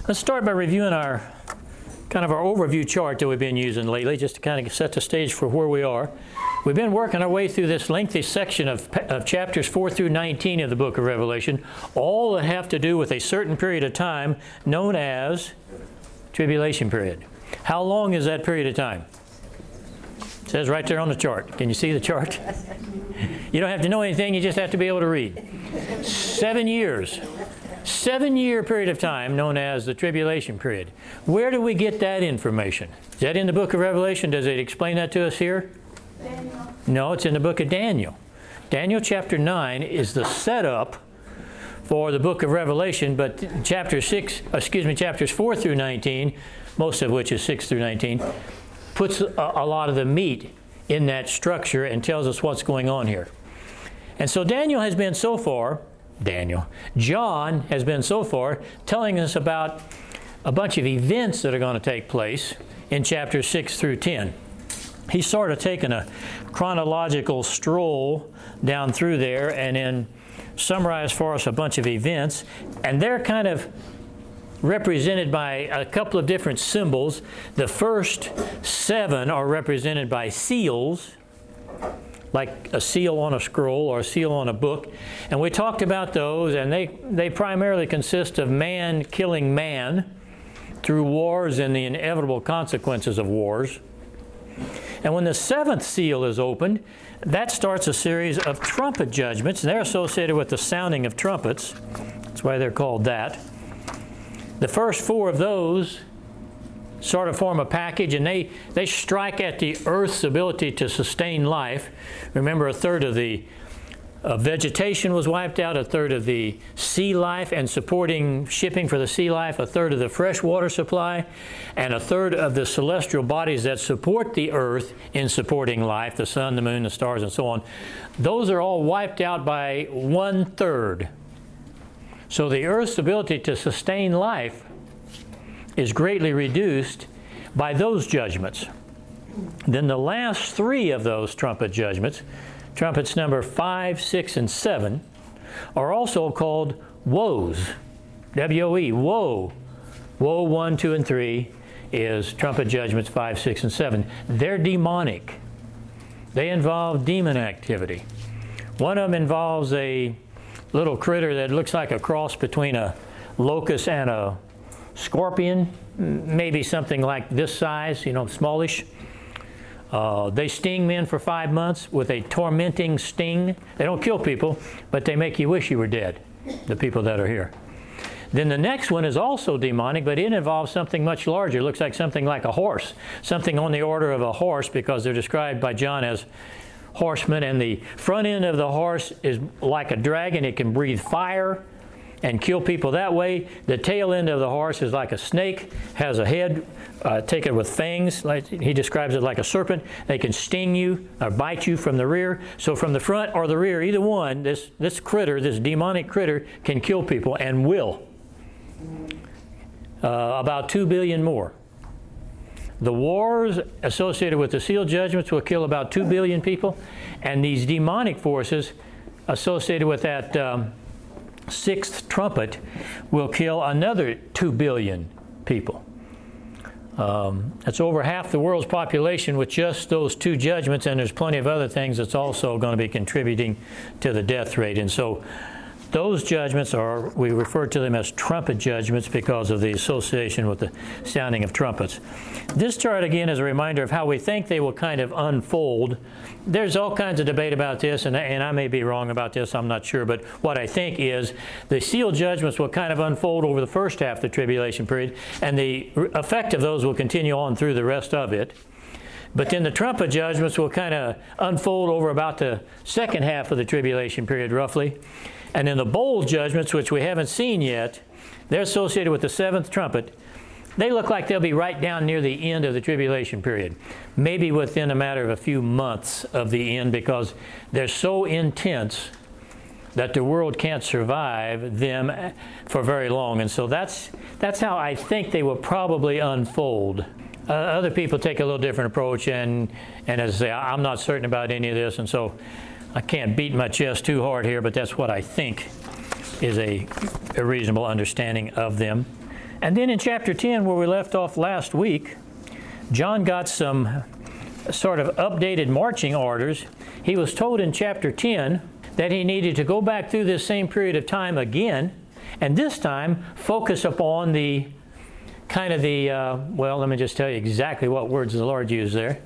Let's start by reviewing our overview chart that we've been using lately, just to kind of set the stage for where we are. We've been working our way through this lengthy section of chapters 4 through 19 of the book of Revelation, all that have to do with a certain period of time known as tribulation period. How long is that period of time? It says right there on the chart. Can you see the chart? You don't have to know anything, you just have to be able to read. 7 years. 7-year period of time known as the tribulation period. Where do we get that information? Is that in the book of Revelation? Does it explain that to us here? Daniel. No, it's in the book of Daniel. Daniel chapter 9 is the setup for the book of Revelation, but chapters 4 through 19, most of which is 6 through 19, puts a lot of the meat in that structure and tells us what's going on here. And so John has been so far telling us about a bunch of events that are going to take place in chapters 6 through 10. He's sort of taken a chronological stroll down through there and then summarized for us a bunch of events, and they're kind of represented by a couple of different symbols. The first 7 are represented by seals, like a seal on a scroll or a seal on a book. And we talked about those, and they primarily consist of man killing man through wars and the inevitable consequences of wars. And when the 7th seal is opened, that starts a series of trumpet judgments, and they're associated with the sounding of trumpets. That's why they're called that. The first 4 of those sort of form a package, and they strike at the earth's ability to sustain life. Remember, a third of the vegetation was wiped out, a third of the sea life and supporting shipping for the sea life, a third of the fresh water supply, and a third of the celestial bodies that support the earth in supporting life, the sun, the moon, the stars, and so on. Those are all wiped out by 1/3. So the earth's ability to sustain life is greatly reduced by those judgments. Then the last 3 of those trumpet judgments, trumpets number 5, 6, and 7, are also called woes. W-O-E, woe. Woe 1, 2, and 3 is trumpet judgments 5, 6, and 7. They're demonic. They involve demon activity. One of them involves a little critter that looks like a cross between a locust and a scorpion, maybe something like this size, smallish. They sting men for 5 months with a tormenting sting. They don't kill people, but they make you wish you were dead, the people that are here. Then the next one is also demonic, but it involves something much larger. It looks like something like a horse, something on the order of a horse, because they're described by John as horsemen, and the front end of the horse is like a dragon. It can breathe fire and kill people that way. The tail end of the horse is like a snake, has a head, taken with fangs. Like he describes it like a serpent. They can sting you or bite you from the rear. So from the front or the rear, either one, this critter, this demonic critter, can kill people and will. About 2 billion more. The wars associated with the seal judgments will kill about 2 billion people, and these demonic forces associated with that 6th trumpet will kill another 2 billion people. That's over half the world's population with just those 2 judgments, and there's plenty of other things that's also going to be contributing to the death rate. And so those judgments we refer to them as trumpet judgments because of the association with the sounding of trumpets. This chart, again, is a reminder of how we think they will kind of unfold. There's all kinds of debate about this, and I may be wrong about this, I'm not sure, but what I think is the seal judgments will kind of unfold over the first half of the tribulation period, and the effect of those will continue on through the rest of it. But then the trumpet judgments will kind of unfold over about the second half of the tribulation period, roughly. And then the bowl judgments, which we haven't seen yet, they're associated with the 7th trumpet. They look like they'll be right down near the end of the tribulation period, maybe within a matter of a few months of the end, because they're so intense that the world can't survive them for very long. And so that's how I think they will probably unfold. Other people take a little different approach, and as I say, I'm not certain about any of this, and so I can't beat my chest too hard here, but that's what I think is a reasonable understanding of them. And then in chapter 10, where we left off last week, John got some sort of updated marching orders. He was told in chapter 10 that he needed to go back through this same period of time again, and this time focus upon the kind of the, well, let me just tell you exactly what words the Lord used there.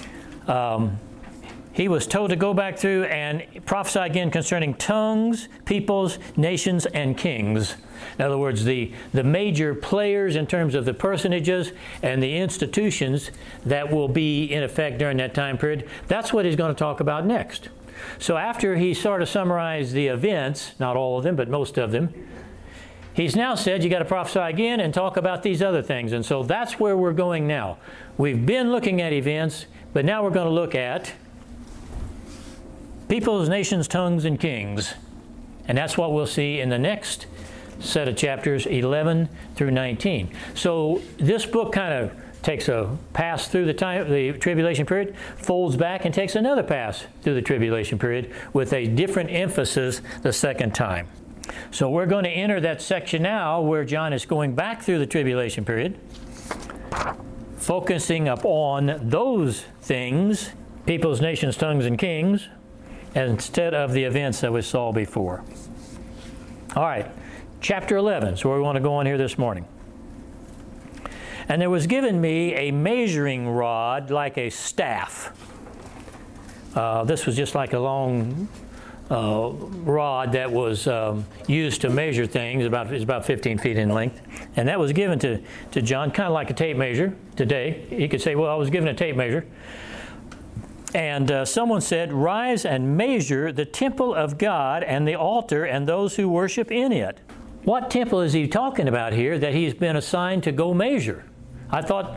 He was told to go back through and prophesy again concerning tongues, peoples, nations, and kings. In other words, the major players in terms of the personages and the institutions that will be in effect during that time period. That's what he's going to talk about next. So after he sort of summarized the events, not all of them, but most of them, he's now said you got to prophesy again and talk about these other things. And so that's where we're going now. We've been looking at events, but now we're going to look at peoples, nations, tongues, and kings. And that's what we'll see in the next set of chapters, 11 through 19. So this book kind of takes a pass through the tribulation period, folds back, and takes another pass through the tribulation period with a different emphasis the second time. So we're going to enter that section now where John is going back through the tribulation period, focusing upon those things, peoples, nations, tongues, and kings, instead of the events that we saw before. All right, chapter 11 is where we want to go on here this morning. And there was given me a measuring rod like a staff. This was just like a long rod that was used to measure things. It's about 15 feet in length. And that was given to John, kind of like a tape measure today. He could say, well, I was given a tape measure. And someone said, rise and measure the temple of God and the altar and those who worship in it. What temple is he talking about here that he's been assigned to go measure? I thought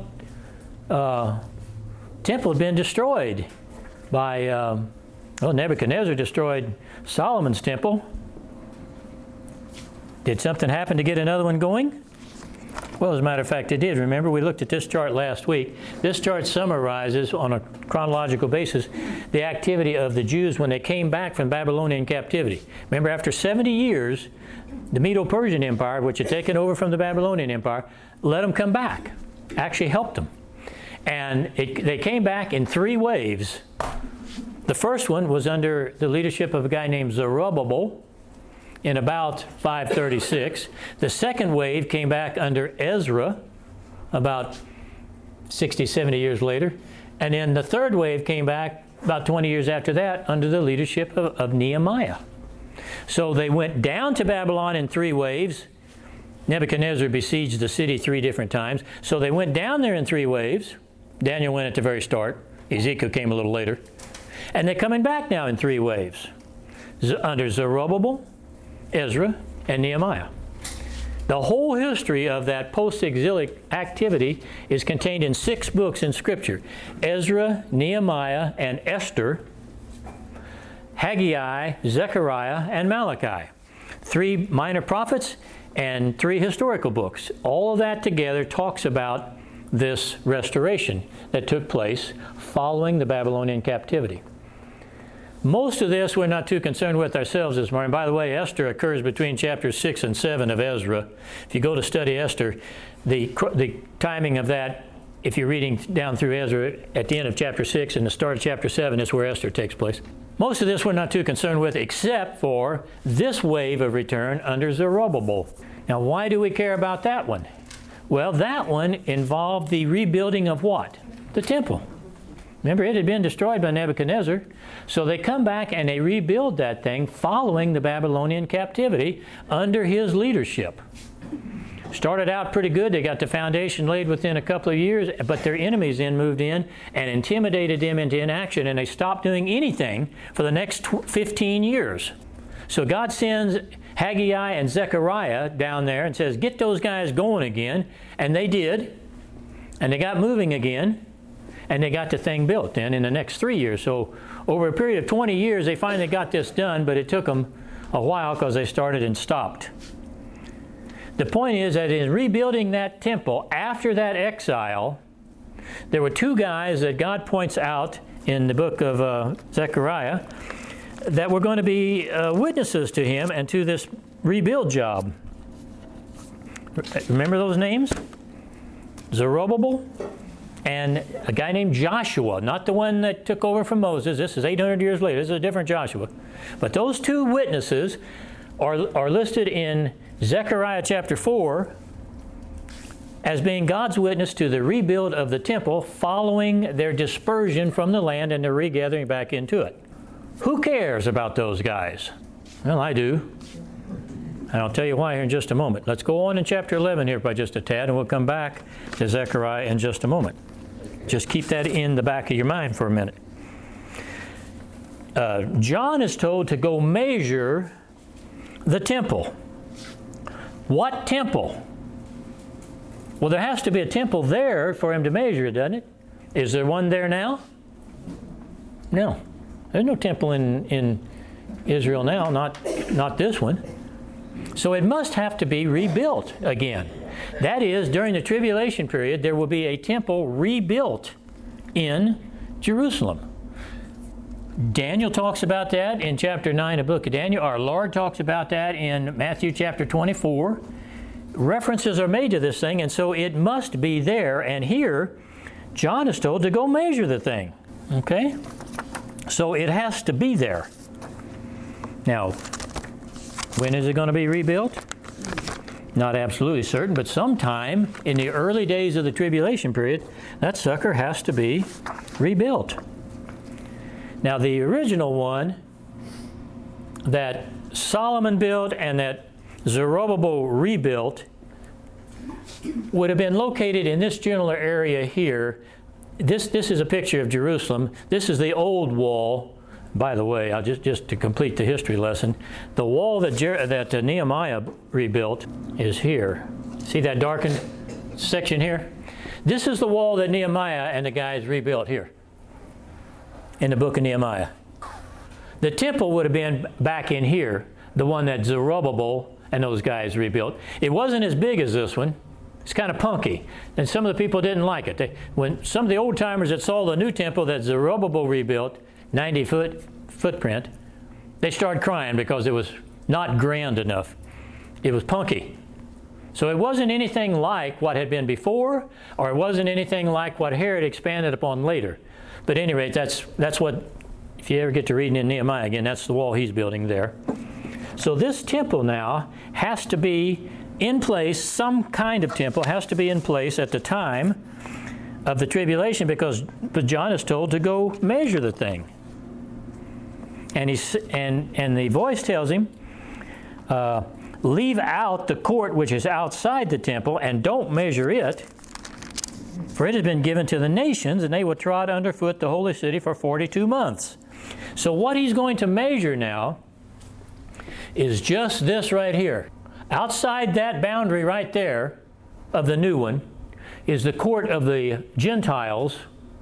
temple had been destroyed by, Nebuchadnezzar destroyed Solomon's temple. Did something happen to get another one going? Well, as a matter of fact, it did. Remember, we looked at this chart last week. This chart summarizes, on a chronological basis, the activity of the Jews when they came back from Babylonian captivity. Remember, after 70 years, the Medo-Persian Empire, which had taken over from the Babylonian Empire, let them come back, actually helped them. And they came back in 3 waves. The first one was under the leadership of a guy named Zerubbabel, in about 536. The second wave came back under Ezra about 60, 70 years later. And then the third wave came back about 20 years after that under the leadership of Nehemiah. So they went down to Babylon in 3 waves. Nebuchadnezzar besieged the city 3 different times. So they went down there in 3 waves. Daniel went at the very start. Ezekiel came a little later. And they're coming back now in 3 waves under Zerubbabel, Ezra, and Nehemiah. The whole history of that post-exilic activity is contained in 6 books in Scripture: Ezra, Nehemiah, and Esther, Haggai, Zechariah, and Malachi. 3 minor prophets and 3 historical books. All of that together talks about this restoration that took place following the Babylonian captivity. Most of this we're not too concerned with ourselves this morning. By the way, Esther occurs between chapters 6 and 7 of Ezra. If you go to study Esther, the timing of that, if you're reading down through Ezra, at the end of chapter 6 and the start of chapter 7 is where Esther takes place. Most of this we're not too concerned with except for this wave of return under Zerubbabel. Now, why do we care about that one? Well, that one involved the rebuilding of what? The temple. Remember, it had been destroyed by Nebuchadnezzar. So they come back and they rebuild that thing following the Babylonian captivity under his leadership. Started out pretty good. They got the foundation laid within a couple of years, but their enemies then moved in and intimidated them into inaction, and they stopped doing anything for the next 15 years. So God sends Haggai and Zechariah down there and says, get those guys going again. And they did. And they got moving again. And they got the thing built then in the next 3 years. So over a period of 20 years, they finally got this done, but it took them a while because they started and stopped. The point is that in rebuilding that temple after that exile, there were 2 guys that God points out in the book of Zechariah that were going to be witnesses to him and to this rebuild job. Remember those names? Zerubbabel and a guy named Joshua, not the one that took over from Moses. This is 800 years later. This is a different Joshua. But those two witnesses are listed in Zechariah chapter 4 as being God's witness to the rebuild of the temple following their dispersion from the land and their regathering back into it. Who cares about those guys? Well, I do. And I'll tell you why here in just a moment. Let's go on in chapter 11 here by just a tad, and we'll come back to Zechariah in just a moment. Just keep that in the back of your mind for a minute. John is told to go measure the temple. What temple? Well, there has to be a temple there for him to measure it, doesn't it? Is there one there now? No. There's no temple in Israel now, not this one. So it must have to be rebuilt again. That is, during the tribulation period, there will be a temple rebuilt in Jerusalem. Daniel talks about that in chapter 9 of the book of Daniel. Our Lord talks about that in Matthew chapter 24. References are made to this thing, and so it must be there. And here, John is told to go measure the thing. Okay? So it has to be there. Now, when is it going to be rebuilt? Not absolutely certain, but sometime in the early days of the tribulation period, that sucker has to be rebuilt. Now, the original one that Solomon built and that Zerubbabel rebuilt would have been located in this general area here. This is a picture of Jerusalem. This is the old wall. By the way, I'll just to complete the history lesson, the wall that Nehemiah rebuilt is here. See that darkened section here? This is the wall that Nehemiah and the guys rebuilt here in the book of Nehemiah. The temple would have been back in here, the one that Zerubbabel and those guys rebuilt. It wasn't as big as this one. It's kind of punky, and some of the people didn't like it. When some of the old-timers that saw the new temple that Zerubbabel rebuilt, 90-foot footprint, they started crying because it was not grand enough. It was punky. So it wasn't anything like what had been before, or it wasn't anything like what Herod expanded upon later. But at any rate, that's what, if you ever get to reading in Nehemiah again, that's the wall he's building there. So this temple now has to be in place, some kind of temple has to be in place at the time of the tribulation, because John is told to go measure the thing. And the voice tells him, leave out the court which is outside the temple, and don't measure it, for it has been given to the nations, and they will trod underfoot the holy city for 42 months. So what he's going to measure now is just this right here. Outside that boundary right there of the new one is the court of the Gentiles.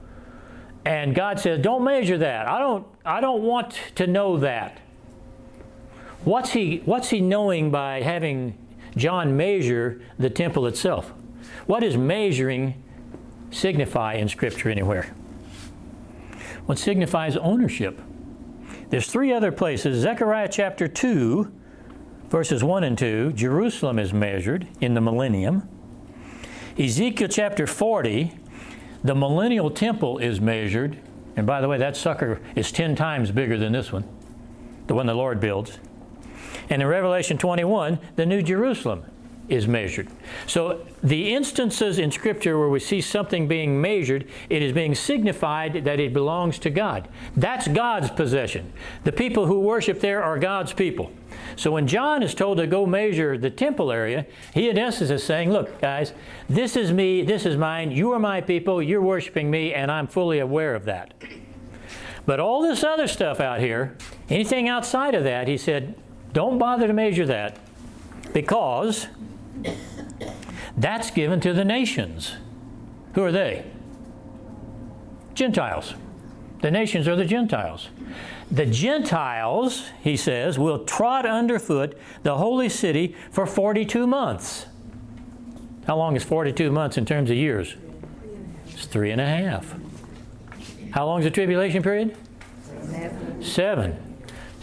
And God says, don't measure that. I don't want to know that. What's he knowing by having John measure the temple itself? What does measuring signify in Scripture anywhere? Well, it signifies ownership. There's three other places. Zechariah chapter 2, verses 1 and 2, Jerusalem is measured in the millennium. Ezekiel chapter 40, the millennial temple is measured. And by the way, that sucker is 10 times bigger than this one, the one the Lord builds. And in Revelation 21, the New Jerusalem is measured. So the instances in Scripture where we see something being measured, it is being signified that it belongs to God. That's God's possession. The people who worship there are God's people. So when John is told to go measure the temple area, he in essence is saying, look, guys, this is me, this is mine, you are my people, you're worshiping me, and I'm fully aware of that. But all this other stuff out here, anything outside of that, he said, don't bother to measure that, because that's given to the nations. Who are they? Gentiles. The nations are the Gentiles. The Gentiles, he says, will trod underfoot the holy city for 42 months. How long is 42 months in terms of years? It's 3.5. How long is the tribulation period? 7.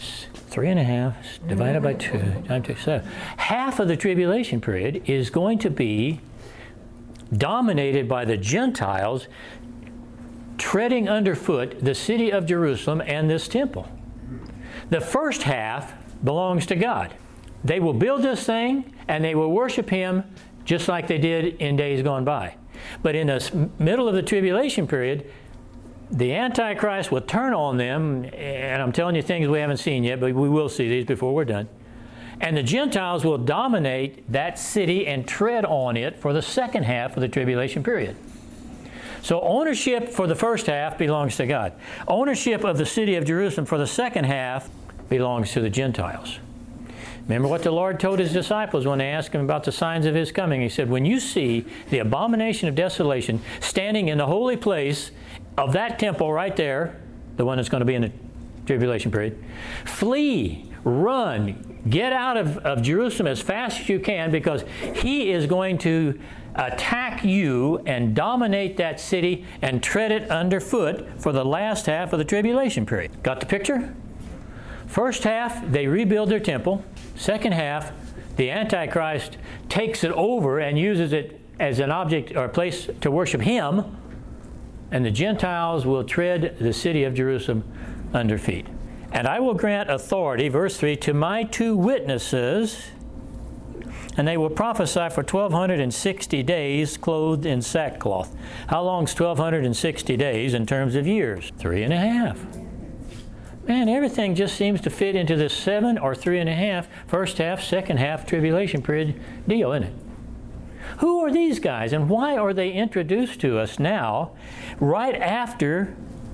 3.5 divided by 2 times 2. So half of the tribulation period is going to be dominated by the Gentiles treading underfoot the city of Jerusalem and this temple. The first half belongs to God. They will build this thing and they will worship Him just like they did in days gone by. But in the middle of the tribulation period, the Antichrist will turn on them, and I'm telling you things we haven't seen yet, but we will see these before we're done. And the Gentiles will dominate that city and tread on it for the second half of the tribulation period. So ownership for the first half belongs to God. Ownership of the city of Jerusalem for the second half belongs to the Gentiles. Remember what the Lord told His disciples when they asked Him about the signs of His coming. He said, when you see the abomination of desolation standing in the holy place of that temple right there, the one that's going to be in the tribulation period, flee, run, get out of Jerusalem as fast as you can, because He is going to attack you and dominate that city and tread it underfoot for the last half of the tribulation period. Got the picture? First half, they rebuild their temple. Second half, the Antichrist takes it over and uses it as an object or a place to worship him, and the Gentiles will tread the city of Jerusalem under feet. And I will grant authority, verse 3, to my 2 witnesses, and they will prophesy for 1,260 days clothed in sackcloth. How long's 1,260 days in terms of years? 3.5. Man, everything just seems to fit into this 7 or 3.5, first half, second half, tribulation period deal, isn't it? Who are these guys, and why are they introduced to us now, right after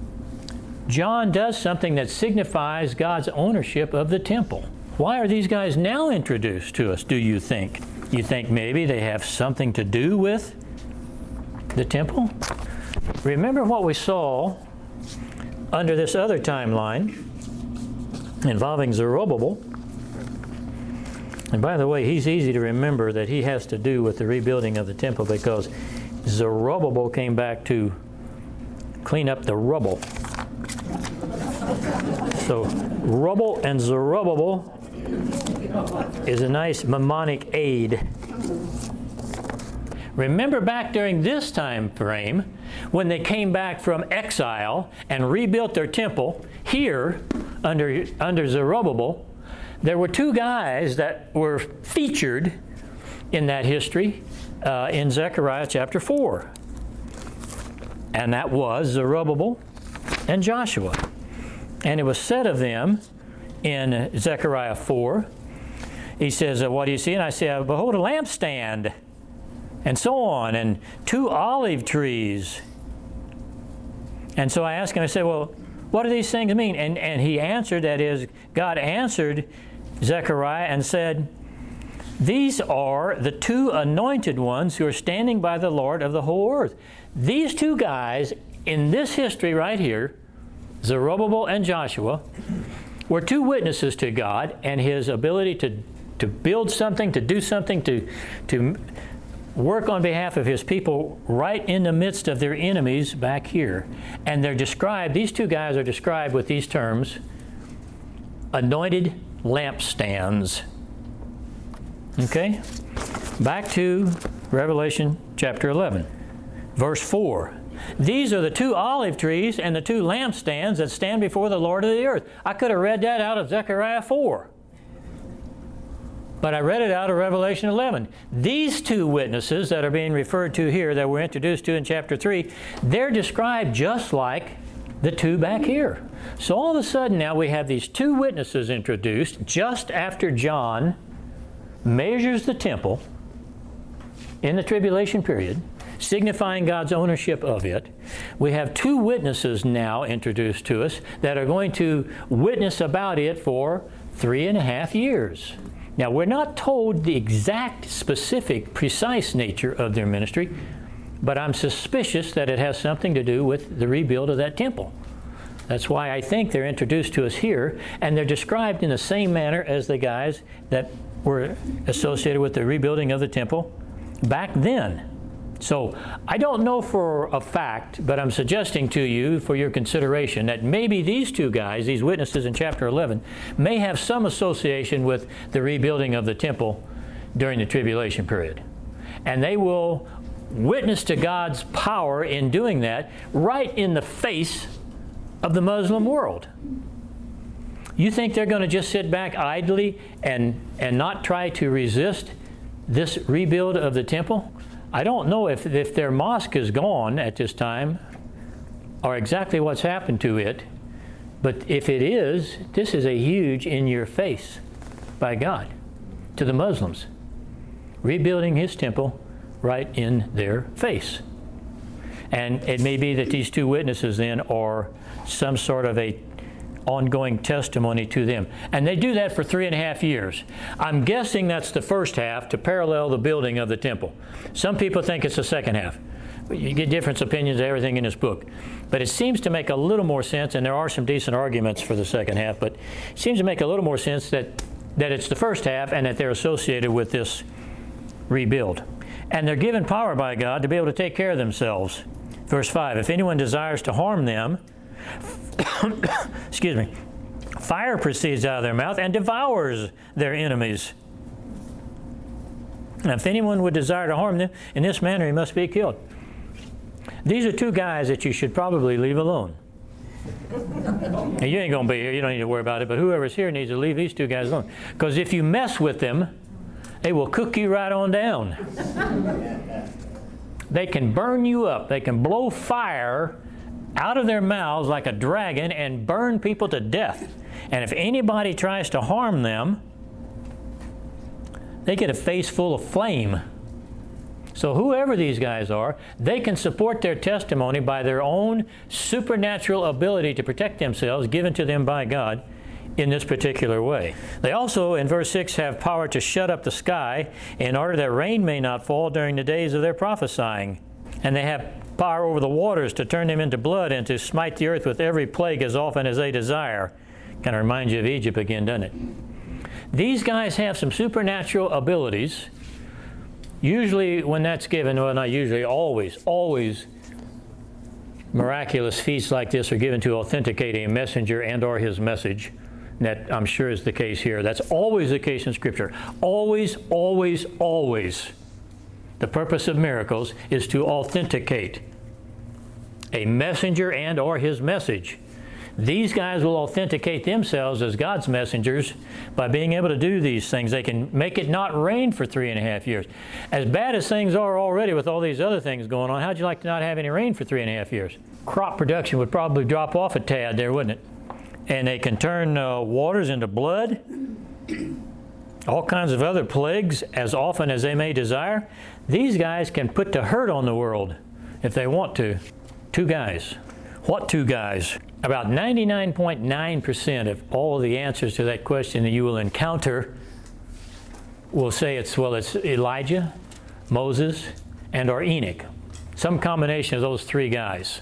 John does something that signifies God's ownership of the temple? Why are these guys now introduced to us, do you think? You think maybe they have something to do with the temple? Remember what we saw under this other timeline involving Zerubbabel. And by the way, he's easy to remember that he has to do with the rebuilding of the temple, because Zerubbabel came back to clean up the rubble. So rubble and Zerubbabel is a nice mnemonic aid. Remember back during this time frame when they came back from exile and rebuilt their temple here under Zerubbabel, there were 2 guys that were featured in that history in Zechariah chapter 4. And that was Zerubbabel and Joshua. And it was said of them in Zechariah 4, he says, what do you see? And I say, behold, a lampstand, and so on, and 2 olive trees. And so I asked him, I said, well, what do these things mean? And he answered, that is, God answered Zechariah and said, these are the 2 anointed ones who are standing by the Lord of the whole earth. These 2 guys in this history right here, Zerubbabel and Joshua, were 2 witnesses to God and His ability to build something, to do something, to work on behalf of His people right in the midst of their enemies back here. And they're described, these 2 guys are described with these terms, anointed lampstands. Okay? Back to Revelation chapter 11, verse 4. These are the 2 olive trees and the 2 lampstands that stand before the Lord of the earth. I could have read that out of Zechariah 4. But I read it out of Revelation 11. These 2 witnesses that are being referred to here, that we're introduced to in chapter 3, they're described just like the 2 back here. So all of a sudden now we have these 2 witnesses introduced just after John measures the temple in the tribulation period, signifying God's ownership of it. We have 2 witnesses now introduced to us that are going to witness about it for 3.5 years. Now, we're not told the exact, specific, precise nature of their ministry, but I'm suspicious that it has something to do with the rebuild of that temple. That's why I think they're introduced to us here, and they're described in the same manner as the guys that were associated with the rebuilding of the temple back then. So I don't know for a fact, but I'm suggesting to you for your consideration that maybe these two guys, these witnesses in chapter 11, may have some association with the rebuilding of the temple during the tribulation period. And they will witness to God's power in doing that right in the face of the Muslim world. You think they're going to just sit back idly and not try to resist this rebuild of the temple? I don't know if their mosque is gone at this time or exactly what's happened to it, but if it is, this is a huge in your face by God to the Muslims, rebuilding His temple right in their face. And it may be that these two witnesses then are some sort of a ongoing testimony to them. And they do that for 3.5 years. I'm guessing that's the first half to parallel the building of the temple. Some people think it's the second half. You get different opinions of everything in this book. But it seems to make a little more sense, and there are some decent arguments for the second half, but it seems to make a little more sense that it's the first half and that they're associated with this rebuild. And they're given power by God to be able to take care of themselves. Verse 5, if anyone desires to harm them, excuse me, fire proceeds out of their mouth and devours their enemies. And if anyone would desire to harm them, in this manner he must be killed. These are two guys that you should probably leave alone. Now, you ain't going to be here. You don't need to worry about it. But whoever's here needs to leave these two guys alone. Because if you mess with them, they will cook you right on down. They can burn you up. They can blow fire out of their mouths like a dragon and burn people to death. And if anybody tries to harm them, they get a face full of flame. So whoever these guys are, they can support their testimony by their own supernatural ability to protect themselves given to them by God in this particular way. They also, in verse 6, have power to shut up the sky in order that rain may not fall during the days of their prophesying. And they have power over the waters to turn them into blood and to smite the earth with every plague as often as they desire. Kind of reminds you of Egypt again, doesn't it? These guys have some supernatural abilities. Usually when that's given, well, not usually, always miraculous feats like this are given to authenticate a messenger and or his message. That I'm sure is the case here. That's always the case in Scripture. Always, always, always. The purpose of miracles is to authenticate a messenger and or his message. These guys will authenticate themselves as God's messengers by being able to do these things. They can make it not rain for 3.5 years. As bad as things are already with all these other things going on, how'd you like to not have any rain for 3.5 years? Crop production would probably drop off a tad there, wouldn't it? And they can turn waters into blood, all kinds of other plagues as often as they may desire. These guys can put the hurt on the world if they want to. Two guys. What two guys? About 99.9% of all the answers to that question that you will encounter will say it's Elijah, Moses, and or Enoch. Some combination of those three guys.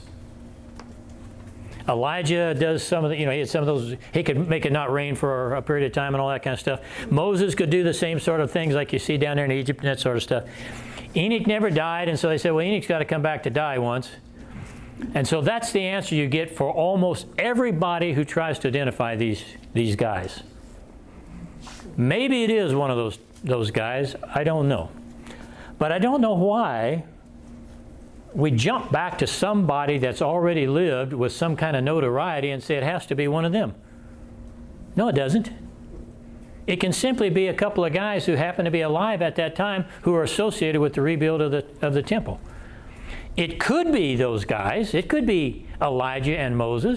Elijah does some of the, he had some of those, he could make it not rain for a period of time and all that kind of stuff. Moses could do the same sort of things like you see down there in Egypt and that sort of stuff. Enoch never died, and so they said, well, Enoch's got to come back to die once. And so that's the answer you get for almost everybody who tries to identify these guys. Maybe it is one of those guys. I don't know. But I don't know why we jump back to somebody that's already lived with some kind of notoriety and say it has to be one of them. No, it doesn't. It can simply be a couple of guys who happen to be alive at that time who are associated with the rebuild of the temple. It could be those guys. It could be Elijah and Moses.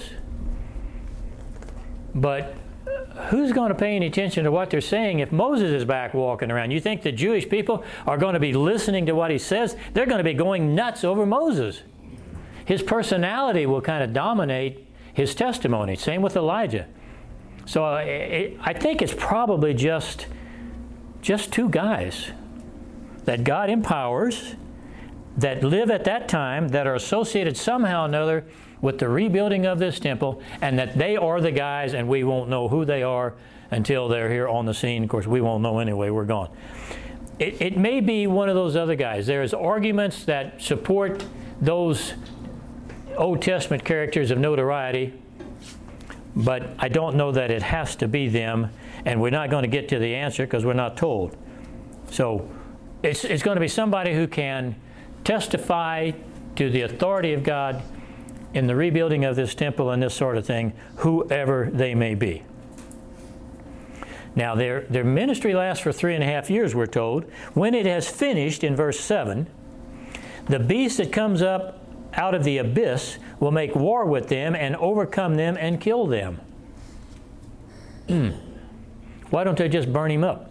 But who's going to pay any attention to what they're saying if Moses is back walking around? You think the Jewish people are going to be listening to what he says? They're going to be going nuts over Moses. His personality will kind of dominate his testimony. Same with Elijah. So I think it's probably just two guys that God empowers, that live at that time, that are associated somehow or another with the rebuilding of this temple, and that they are the guys, and we won't know who they are until they're here on the scene. Of course, we won't know anyway. We're gone. it may be one of those other guys. There's arguments that support those Old Testament characters of notoriety, but I don't know that it has to be them, and we're not going to get to the answer because we're not told. So it's going to be somebody who can testify to the authority of God in the rebuilding of this temple and this sort of thing, whoever they may be. Now, their ministry lasts for 3.5 years, we're told. When it has finished, in verse 7, the beast that comes up out of the abyss will make war with them and overcome them and kill them. Why don't they just burn him up?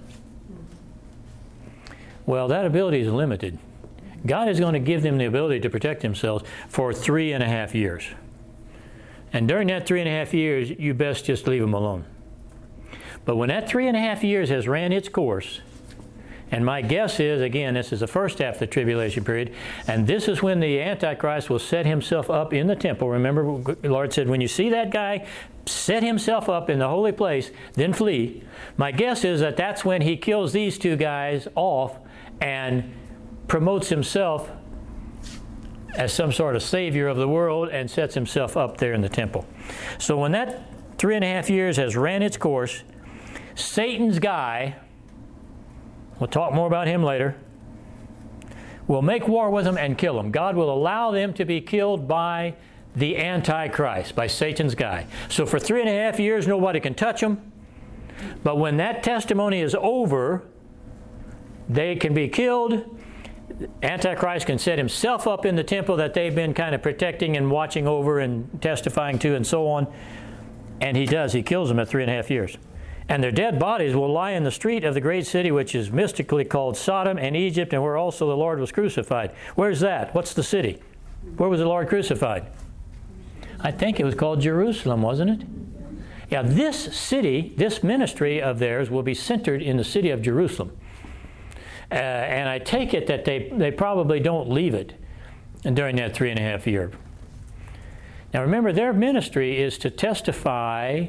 Well, that ability is limited. God is going to give them the ability to protect themselves for 3.5 years. And during that 3.5 years, you best just leave them alone. But when that 3.5 years has ran its course, and my guess is, again, this is the first half of the tribulation period, and this is when the Antichrist will set himself up in the temple. Remember, the Lord said, when you see that guy set himself up in the holy place, then flee. My guess is that that's when he kills these two guys off and promotes himself as some sort of savior of the world and sets himself up there in the temple. So when that 3.5 years has ran its course, Satan's guy, we'll talk more about him later, will make war with them and kill them. God will allow them to be killed by the Antichrist, by Satan's guy. So for 3.5 years, nobody can touch them. But when that testimony is over, they can be killed. Antichrist can set himself up in the temple that they've been kind of protecting and watching over and testifying to and so on. And he does. He kills them at 3.5 years. And their dead bodies will lie in the street of the great city, which is mystically called Sodom and Egypt, and where also the Lord was crucified. Where's that? What's the city? Where was the Lord crucified? I think it was called Jerusalem, wasn't it? Yeah, this city, this ministry of theirs will be centered in the city of Jerusalem. And I take it that they probably don't leave it during that 3.5 year. Now remember, their ministry is to testify,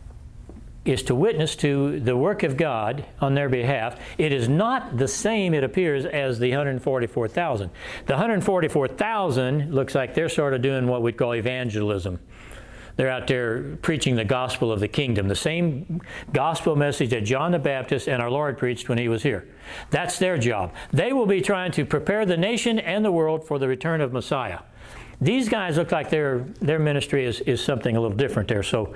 is to witness to the work of God on their behalf. It is not the same, it appears, as the 144,000. The 144,000 looks like they're sort of doing what we'd call evangelism. They're out there preaching the gospel of the kingdom, the same gospel message that John the Baptist and our Lord preached when he was here. That's their job. They will be trying to prepare the nation and the world for the return of Messiah. These guys look like their ministry is something a little different there. So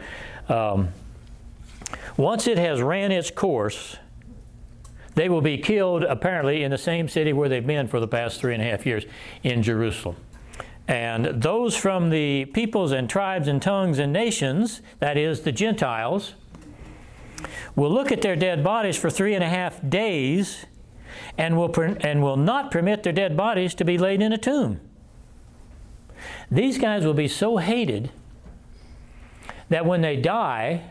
once it has ran its course, they will be killed apparently in the same city where they've been for the past 3.5 years, in Jerusalem. And those from the peoples and tribes and tongues and nations, that is, the Gentiles, will look at their dead bodies for 3.5 days and will not permit their dead bodies to be laid in a tomb. These guys will be so hated that when they die,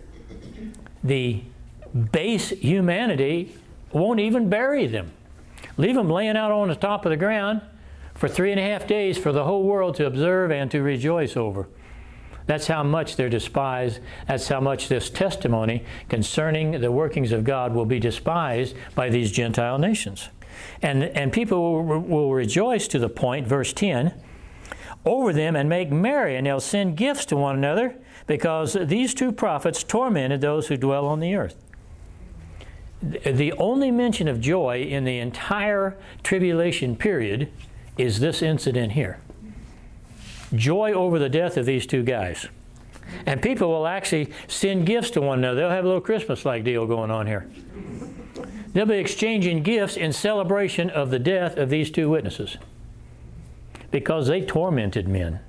the base humanity won't even bury them. Leave them laying out on the top of the ground for 3.5 days for the whole world to observe and to rejoice over. That's how much they're despised. That's how much this testimony concerning the workings of God will be despised by these Gentile nations. And people will rejoice to the point, verse 10, over them and make merry, and they'll send gifts to one another, because these two prophets tormented those who dwell on the earth. The only mention of joy in the entire tribulation period is this incident here. Joy over the death of these two guys. And people will actually send gifts to one another. They'll have a little Christmas-like deal going on here. They'll be exchanging gifts in celebration of the death of these two witnesses, because they tormented men.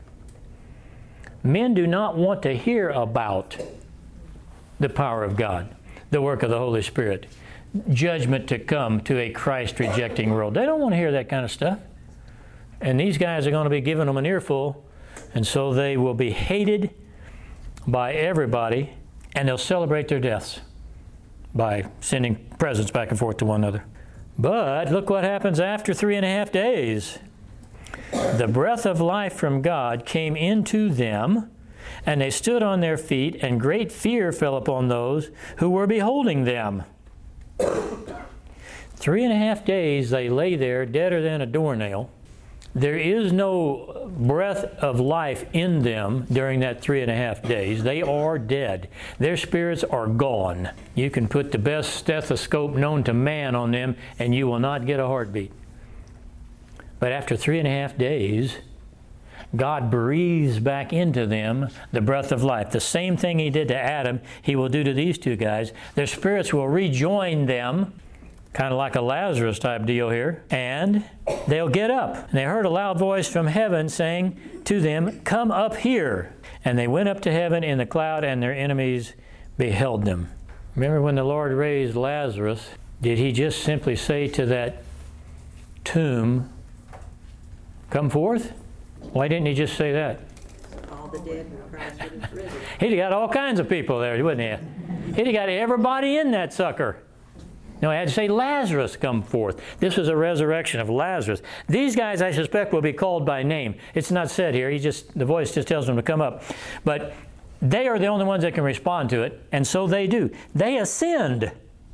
Men do not want to hear about the power of God, the work of the Holy Spirit, judgment to come to a Christ-rejecting world. They don't want to hear that kind of stuff. And these guys are going to be giving them an earful, and so they will be hated by everybody, and they'll celebrate their deaths by sending presents back and forth to one another. But look what happens after 3.5 days. The breath of life from God came into them, and they stood on their feet, and great fear fell upon those who were beholding them. 3.5 days they lay there deader than a doornail. There is no breath of life in them during that 3.5 days. They are dead. Their spirits are gone. You can put the best stethoscope known to man on them and you will not get a heartbeat. But after 3.5 days, God breathes back into them the breath of life. The same thing He did to Adam, He will do to these two guys. Their spirits will rejoin them, kind of like a Lazarus type deal here, and they'll get up. And they heard a loud voice from heaven saying to them, "Come up here." And they went up to heaven in the cloud, and their enemies beheld them. Remember when the Lord raised Lazarus, did He just simply say to that tomb, "Come forth"? Why didn't He just say that? All the dead in Christ would have risen. He'd have got all kinds of people there, wouldn't He? He'd have got everybody in that sucker. No, He had to say, "Lazarus, come forth." This was a resurrection of Lazarus. These guys, I suspect, will be called by name. It's not said here. The voice just tells them to come up. But they are the only ones that can respond to it, and so they do. They ascend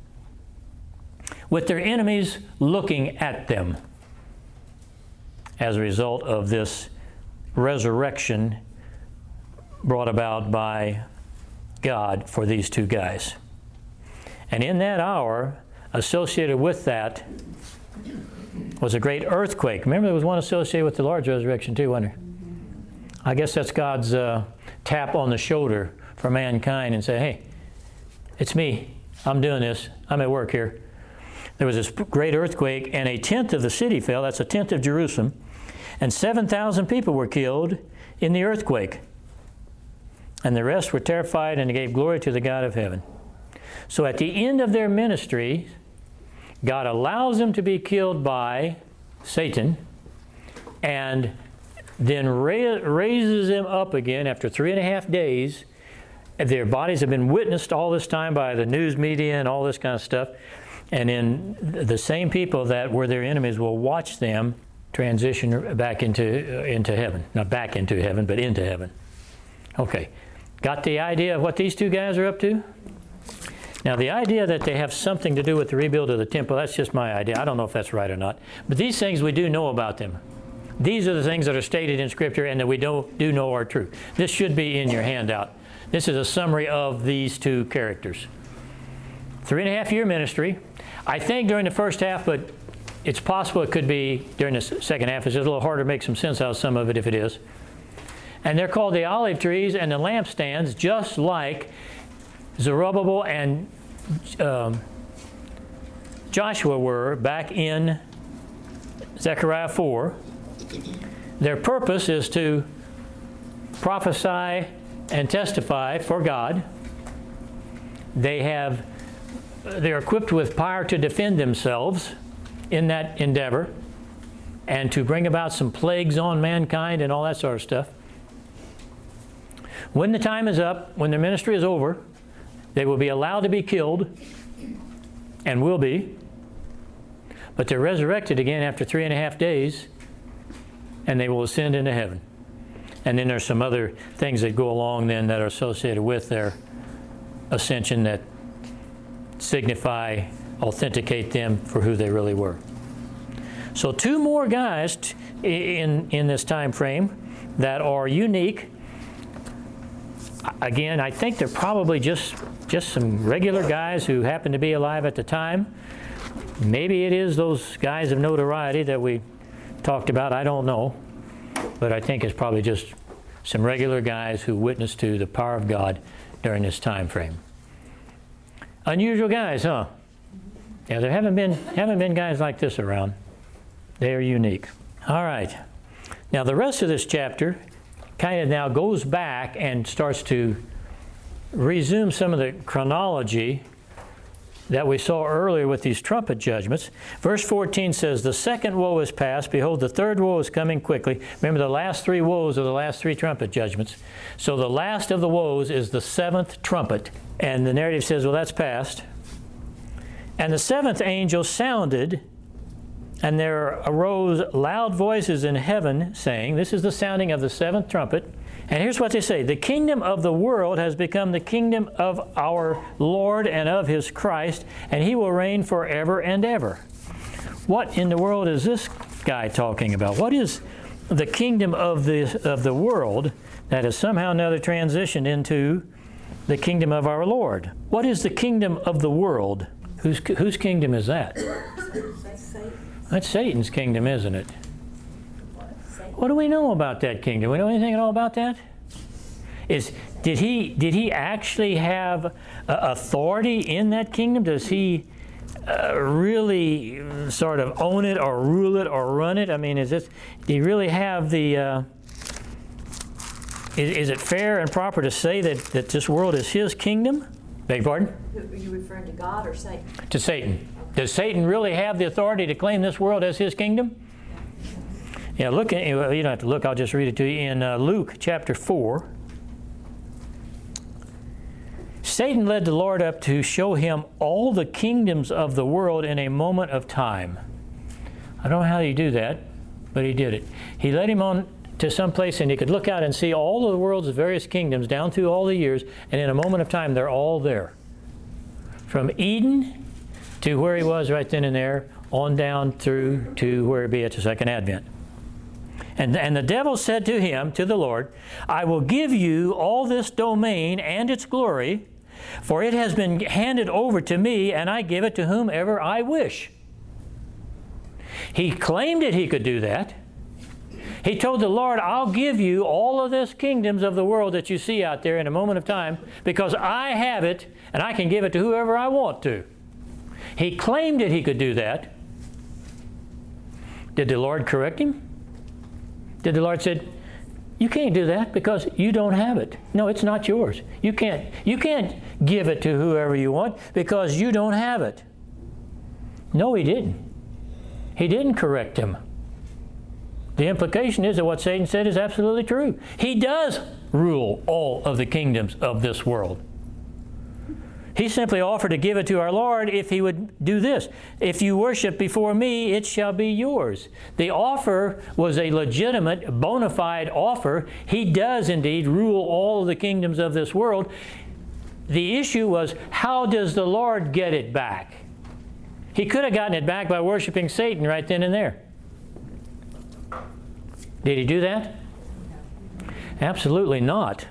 with their enemies looking at them as a result of this resurrection brought about by God for these two guys. And in that hour, associated with that was a great earthquake. Remember, there was one associated with the Lord's resurrection too, wasn't there? I guess that's God's tap on the shoulder for mankind and say, "Hey, it's me. I'm doing this. I'm at work here." There was this great earthquake, and 1/10 of the city fell. That's 1/10 of Jerusalem. And 7,000 people were killed in the earthquake. And the rest were terrified and gave glory to the God of heaven. So at the end of their ministry, God allows them to be killed by Satan and then raises them up again after 3.5 days. Their bodies have been witnessed all this time by the news media and all this kind of stuff. And then the same people that were their enemies will watch them transition back into heaven. Not back into heaven, but into heaven. Okay. Got the idea of what these two guys are up to? Now, the idea that they have something to do with the rebuild of the temple, that's just my idea. I don't know if that's right or not. But these things we do know about them. These are the things that are stated in Scripture and that we do know are true. This should be in your handout. This is a summary of these two characters. 3.5-year ministry. I think during the first half, but it's possible it could be during the second half. It's just a little harder to make some sense out of some of it if it is. And they're called the olive trees and the lampstands, just like Zerubbabel and Joshua were back in Zechariah 4. Their purpose is to prophesy and testify for God. They're equipped with power to defend themselves in that endeavor and to bring about some plagues on mankind and all that sort of stuff. When the time is up, when their ministry is over, they will be allowed to be killed and will be, but they're resurrected again after 3.5 days and they will ascend into heaven. And then there's some other things that go along then that are associated with their ascension that signify, authenticate them for who they really were. So 2 more guys in this time frame that are unique. Again, I think they're probably just some regular guys who happen to be alive at the time. Maybe it is those guys of notoriety that we talked about. I don't know. But I think it's probably just some regular guys who witnessed to the power of God during this time frame. Unusual guys, huh? Yeah, there haven't been guys like this around. They are unique. All right. Now the rest of this chapter kind of now goes back and starts to resume some of the chronology that we saw earlier with these trumpet judgments. Verse 14 says, "The second woe is past. Behold, the third woe is coming quickly." Remember, the last 3 woes are the last 3 trumpet judgments. So the last of the woes is the 7th trumpet. And the narrative says, well, that's past. "And the 7th angel sounded, and there arose loud voices in heaven, saying," this is the sounding of the 7th trumpet. And here's what they say: "The kingdom of the world has become the kingdom of our Lord and of His Christ, and He will reign forever and ever." What in the world is this guy talking about? What is the kingdom of the world that has somehow or another transitioned into the kingdom of our Lord? What is the kingdom of the world? Whose kingdom is that? That's Satan's kingdom, isn't it? What do we know about that kingdom? We know anything at all about that? Did he actually have authority in that kingdom? Does he really sort of own it or rule it or run it? I mean, do you really have the... Is it fair and proper to say that this world is his kingdom? Beg your pardon? Are you referring to God or Satan? To Satan. Does Satan really have the authority to claim this world as his kingdom? Yeah, look. You don't have to look. I'll just read it to you in Luke chapter 4. Satan led the Lord up to show him all the kingdoms of the world in a moment of time. I don't know how he do that, but he did it. He led him on to some place, and he could look out and see all of the world's various kingdoms down through all the years, and in a moment of time, they're all there. From Eden to where he was right then and there, on down through to where he'd be at the second advent. And the devil said to him, to the Lord, I will give you all this domain and its glory, for it has been handed over to me, and I give it to whomever I wish. He claimed that he could do that. He told the Lord, I'll give you all of this kingdoms of the world that you see out there in a moment of time, because I have it, and I can give it to whoever I want to. He claimed that he could do that. Did the Lord correct him? Did the Lord say, you can't do that because you don't have it. No, it's not yours. You can't give it to whoever you want because you don't have it. No, he didn't. He didn't correct him. The implication is that what Satan said is absolutely true. He does rule all of the kingdoms of this world. He simply offered to give it to our Lord if he would do this. If you worship before me, it shall be yours. The offer was a legitimate, bona fide offer. He does indeed rule all of the kingdoms of this world. The issue was, how does the Lord get it back? He could have gotten it back by worshiping Satan right then and there. Did he do that? Absolutely not.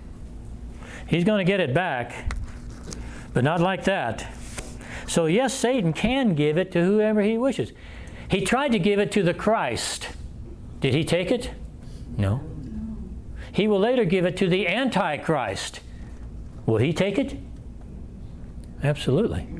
He's going to get it back, but not like that. So yes, Satan can give it to whoever he wishes. He tried to give it to the Christ. Did he take it? No. He will later give it to the Antichrist. Will he take it? Absolutely.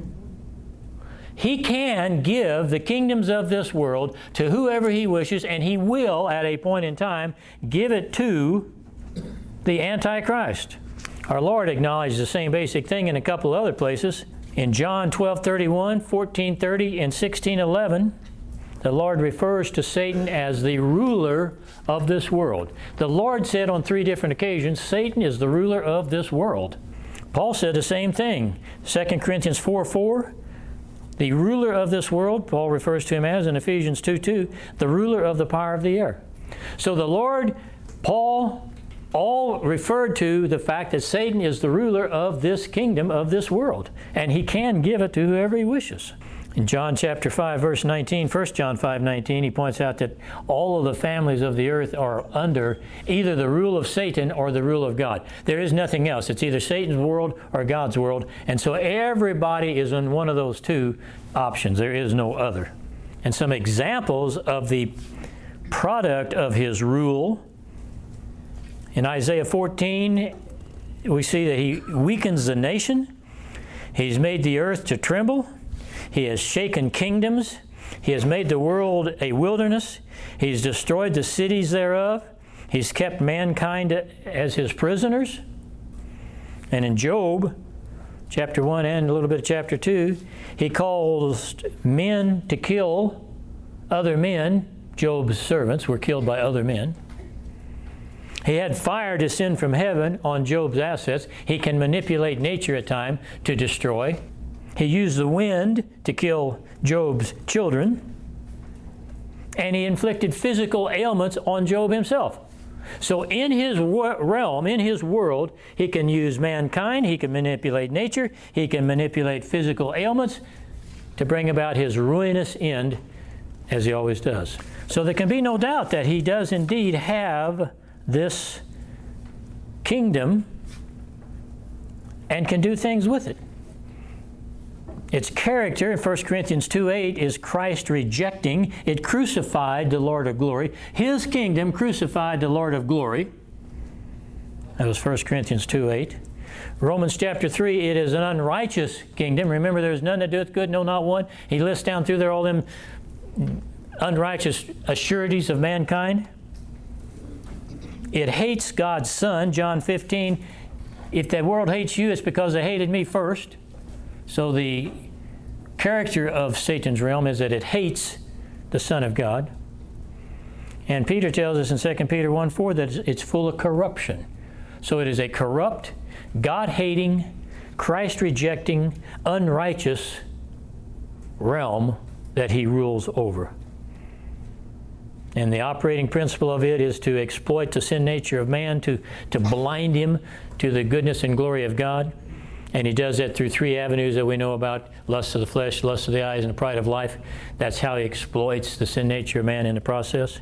He can give the kingdoms of this world to whoever he wishes, and he will, at a point in time, give it to the Antichrist. Our Lord acknowledged the same basic thing in a couple of other places. In John 12:31, 14:30, and 16:11, the Lord refers to Satan as the ruler of this world. The Lord said on 3 different occasions, Satan is the ruler of this world. Paul said the same thing. 2 Corinthians 4:4, the ruler of this world, Paul refers to him as in Ephesians 2:2, the ruler of the power of the air. So the Lord, Paul, all referred to the fact that Satan is the ruler of this kingdom, of this world, and he can give it to whoever he wishes. In John chapter 5, verse 19, 1 John 5:19, he points out that all of the families of the earth are under either the rule of Satan or the rule of God. There is nothing else. It's either Satan's world or God's world, and so everybody is in one of those two options. There is no other. And some examples of the product of his rule. In Isaiah 14, we see that he weakens the nation. He's made the earth to tremble. He has shaken kingdoms. He has made the world a wilderness. He's destroyed the cities thereof. He's kept mankind as his prisoners. And in Job, chapter 1 and a little bit of chapter 2, he calls men to kill other men. Job's servants were killed by other men. He had fire descend from heaven on Job's assets. He can manipulate nature at times to destroy. He used the wind to kill Job's children. And he inflicted physical ailments on Job himself. So in his realm, in his world, he can use mankind, he can manipulate nature, he can manipulate physical ailments to bring about his ruinous end as he always does. So there can be no doubt that he does indeed have this kingdom and can do things with it. Its character in 1 Corinthians 2:8 is Christ rejecting. It crucified the Lord of glory. His kingdom crucified the Lord of glory. That was 1 Corinthians 2:8. Romans chapter 3, it is an unrighteous kingdom. Remember, there's none that doeth good, no, not one. He lists down through there all them unrighteous assurities of mankind. It hates God's Son. John 15, if the world hates you, it's because they hated me first. So the character of Satan's realm is that it hates the Son of God. And Peter tells us in 2 Peter 1:4 that it's full of corruption. So it is a corrupt, God-hating, Christ-rejecting, unrighteous realm that he rules over. And the operating principle of it is to exploit the sin nature of man, to blind him to the goodness and glory of God. And he does that through three avenues that we know about: lust of the flesh, lust of the eyes, and the pride of life. That's how he exploits the sin nature of man in the process.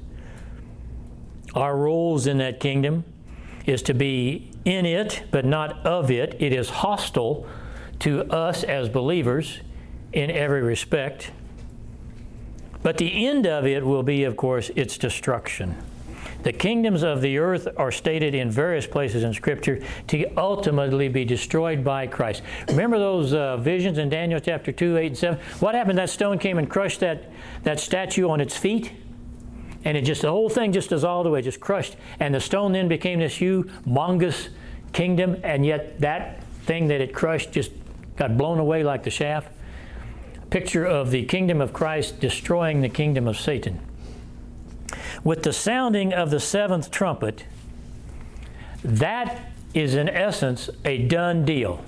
Our roles in that kingdom is to be in it, but not of it. It is hostile to us as believers in every respect. But the end of it will be, of course, its destruction. The kingdoms of the earth are stated in various places in Scripture to ultimately be destroyed by Christ. Remember those visions in Daniel chapter 2, 8, and 7? What happened? That stone came and crushed that statue on its feet? And the whole thing just dissolved away, just crushed. And the stone then became this humongous kingdom, and yet that thing that it crushed just got blown away like the chaff. Picture of the kingdom of Christ destroying the kingdom of Satan. With the sounding of the seventh trumpet, that is in essence a done deal.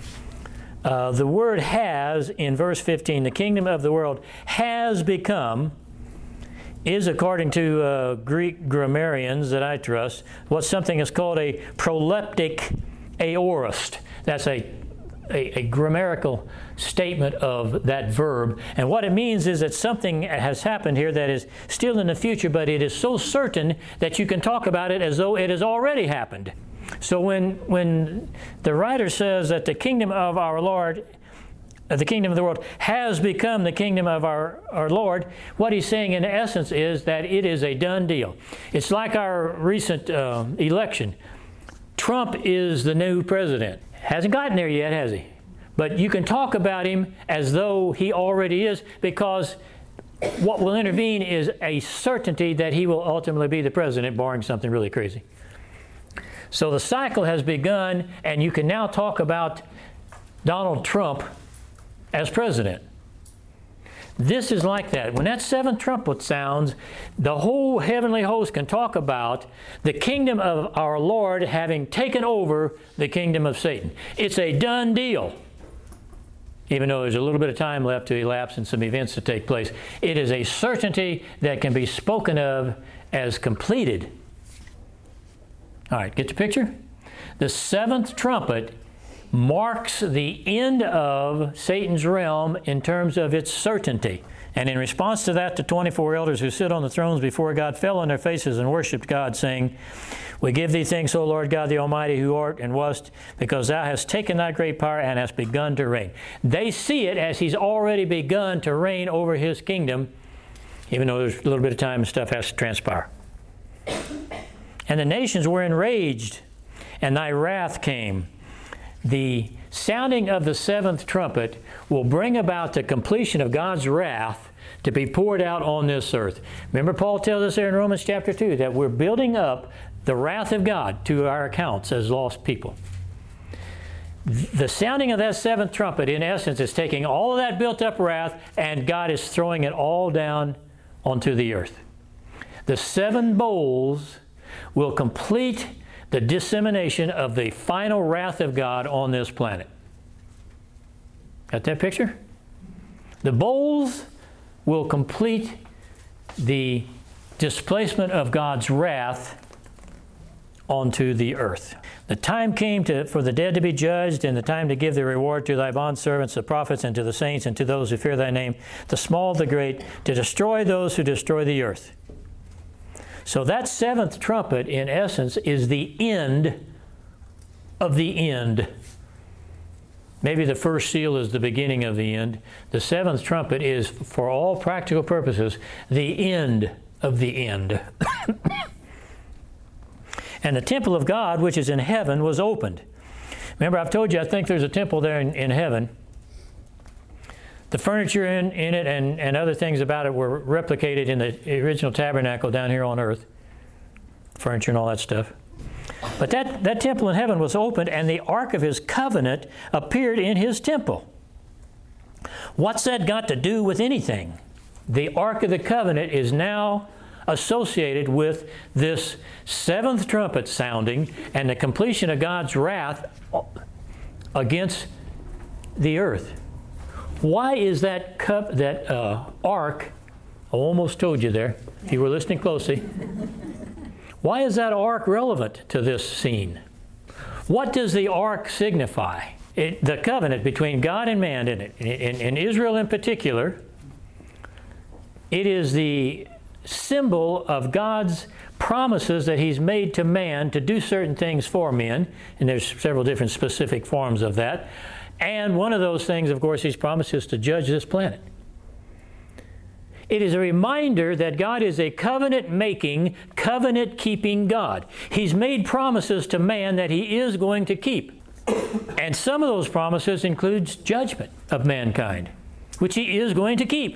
The word has in verse 15, the kingdom of the world has become, is, according to Greek grammarians that I trust, what something is called a proleptic aorist. That's a grammatical statement of that verb. And what it means is that something has happened here that is still in the future, but it is so certain that you can talk about it as though it has already happened. So when the writer says that the kingdom of our Lord, the kingdom of the world has become the kingdom of our Lord, what he's saying in essence is that it is a done deal. It's like our recent election. Trump is the new president. Hasn't gotten there yet, has he? But you can talk about him as though he already is, because what will intervene is a certainty that he will ultimately be the president, barring something really crazy. So the cycle has begun, and you can now talk about Donald Trump as president. This is like that. When that seventh trumpet sounds, the whole heavenly host can talk about the kingdom of our Lord having taken over the kingdom of Satan. It's a done deal. Even though there's a little bit of time left to elapse and some events to take place, it is a certainty that can be spoken of as completed. All right, get the picture? The seventh trumpet marks the end of Satan's realm in terms of its certainty. And in response to that, the 24 elders who sit on the thrones before God fell on their faces and worshiped God, saying, "We give thee thanks, O Lord God the Almighty, who art and wast, because thou hast taken thy great power and hast begun to reign." They see it as he's already begun to reign over his kingdom, even though there's a little bit of time and stuff has to transpire. And the nations were enraged, and thy wrath came. The sounding of the seventh trumpet will bring about the completion of God's wrath to be poured out on this earth. Remember, Paul tells us there in Romans chapter 2 that we're building up the wrath of God to our accounts as lost people. The sounding of that seventh trumpet, in essence, is taking all of that built-up wrath, and God is throwing it all down onto the earth. The seven bowls will complete the dissemination of the final wrath of God on this planet. Got that picture? The bowls will complete the displacement of God's wrath onto the earth. The time came for the dead to be judged, and the time to give the reward to thy bondservants, the prophets, and to the saints, and to those who fear thy name, the small, the great, to destroy those who destroy the earth. So that seventh trumpet, in essence, is the end of the end. Maybe the first seal is the beginning of the end. The seventh trumpet is, for all practical purposes, the end of the end. And the temple of God, which is in heaven, was opened. Remember, I've told you, I think there's a temple there in heaven. The furniture in it and other things about it were replicated in the original tabernacle down here on earth. Furniture and all that stuff. But that temple in heaven was opened, and the Ark of His covenant appeared in His temple. What's that got to do with anything? The Ark of the Covenant is now associated with this seventh trumpet sounding and the completion of God's wrath against the earth. Why is that ark, I almost told you there, if you were listening closely, why is that ark relevant to this scene? What does the ark signify? The covenant between God and man, in Israel in particular, it is the symbol of God's promises that He's made to man to do certain things for men, and there's several different specific forms of that. And one of those things, of course, He's promised is to judge this planet. It is a reminder that God is a covenant-making, covenant-keeping God. He's made promises to man that He is going to keep. And some of those promises includes judgment of mankind, which He is going to keep.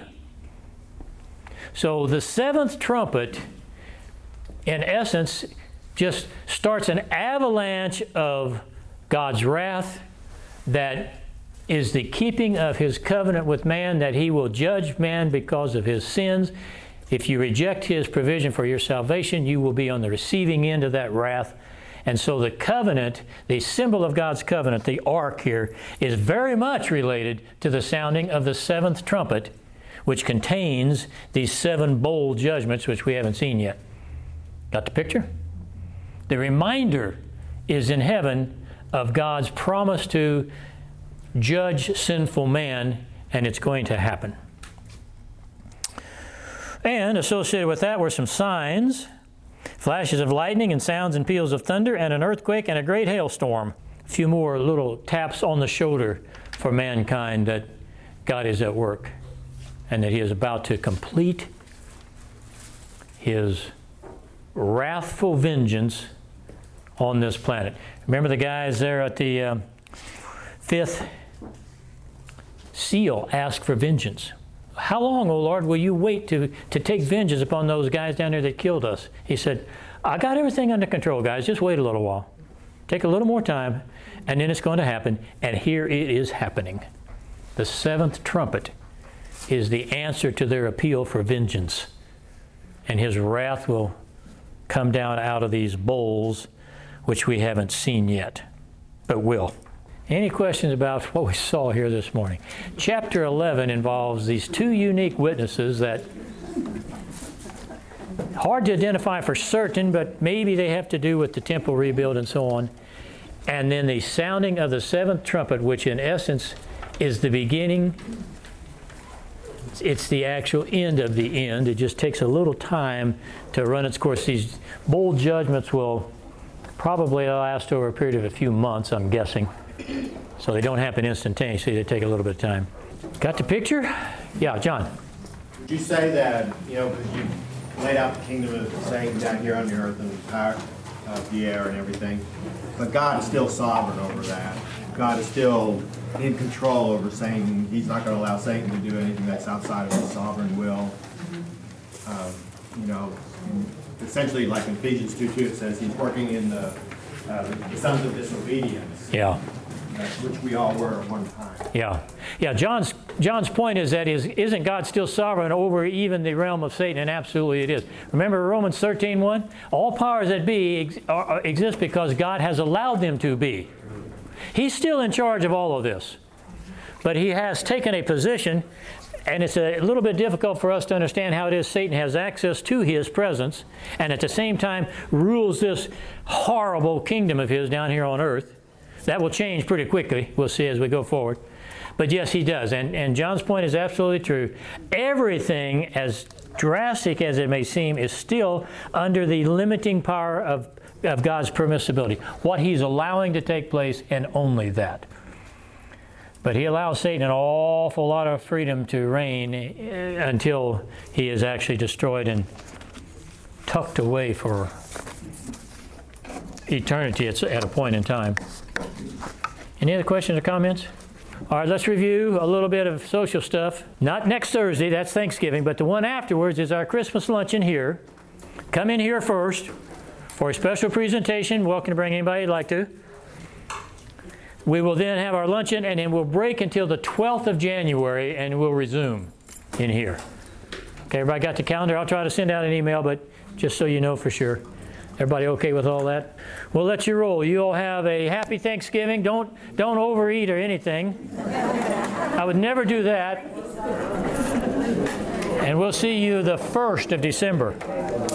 So the seventh trumpet, in essence, just starts an avalanche of God's wrath that is the keeping of His covenant with man, that He will judge man because of his sins. If you reject His provision for your salvation, you will be on the receiving end of that wrath. And so the covenant, the symbol of God's covenant, the ark here, is very much related to the sounding of the seventh trumpet, which contains these seven bowl judgments, which we haven't seen yet. Got the picture? The reminder is in heaven of God's promise to judge sinful man, and it's going to happen. And associated with that were some signs, flashes of lightning and sounds and peals of thunder and an earthquake and a great hailstorm. A few more little taps on the shoulder for mankind that God is at work and that He is about to complete His wrathful vengeance on this planet. Remember the guys there at the fifth seal asked for vengeance. How long, O Lord, will you wait to take vengeance upon those guys down there that killed us? He said, I got everything under control, guys. Just wait a little while. Take a little more time, and then it's going to happen. And here it is happening. The seventh trumpet is the answer to their appeal for vengeance. And His wrath will come down out of these bowls, which we haven't seen yet, but will. Any questions about what we saw here this morning? Chapter 11 involves these two unique witnesses that hard to identify for certain, but maybe they have to do with the temple rebuild and so on. And then the sounding of the seventh trumpet, which in essence is the beginning. It's the actual end of the end. It just takes a little time to run its course. These bowl judgments will probably last over a period of a few months, I'm guessing. So they don't happen instantaneously. They take a little bit of time. Got the picture? Yeah, John. Would you say that, because you laid out the kingdom of Satan down here on the earth and the power of the air and everything, but God is still sovereign over that. God is still in control over Satan. He's not going to allow Satan to do anything that's outside of His sovereign will. Essentially, like in Ephesians 2:2, it says He's working in the sons of disobedience. Yeah. Which we all were at one time. Yeah. John's point is that isn't God still sovereign over even the realm of Satan? And absolutely it is. Remember Romans 13:1? All powers that be exist because God has allowed them to be. He's still in charge of all of this. But He has taken a position And it's a little bit difficult for us to understand how it is Satan has access to his presence and at the same time rules this horrible kingdom of his down here on earth. That will change pretty quickly, we'll see as we go forward. But yes, he does. And John's point is absolutely true. Everything, as drastic as it may seem, is still under the limiting power of God's permissibility. What he's allowing to take place, and only that. But he allows Satan an awful lot of freedom to reign until he is actually destroyed and tucked away for eternity at a point in time. Any other questions or comments? All right, let's review a little bit of social stuff. Not next Thursday, that's Thanksgiving, but the one afterwards is our Christmas luncheon here. Come in here first for a special presentation. Welcome to bring anybody you'd like to. We will then have our luncheon, and then we'll break until the 12th of January, and we'll resume in here. Okay, everybody got the calendar? I'll try to send out an email, but just so you know for sure. Everybody okay with all that? We'll let you roll. You all have a happy Thanksgiving. Don't overeat or anything. I would never do that. And we'll see you the 1st of December.